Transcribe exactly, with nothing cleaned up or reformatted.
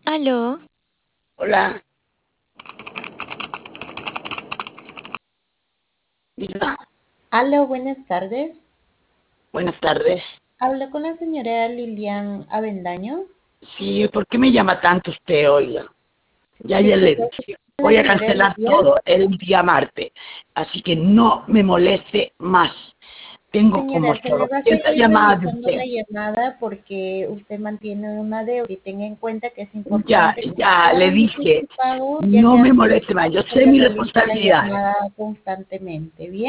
Aló, Hola, diga, Aló, buenas tardes. buenas tardes. Hablo con la señora Lilian Avendaño. Sí, ¿por qué me llama tanto usted, oiga? Ya Sí, ayer le yo dije, soy la voy a señora cancelar Lilian. todo el día martes, así que no me moleste más. Tengo como Señora, se le va a ochocientas seguir llamadas de realizando usted. la llamada porque usted mantiene una deuda y tenga en cuenta que es Ya, importante que ya pueda le emitir dije, su pago, ya no que me así moleste más, yo se sé le mi realiza la responsabilidad. llamada constantemente. Bien.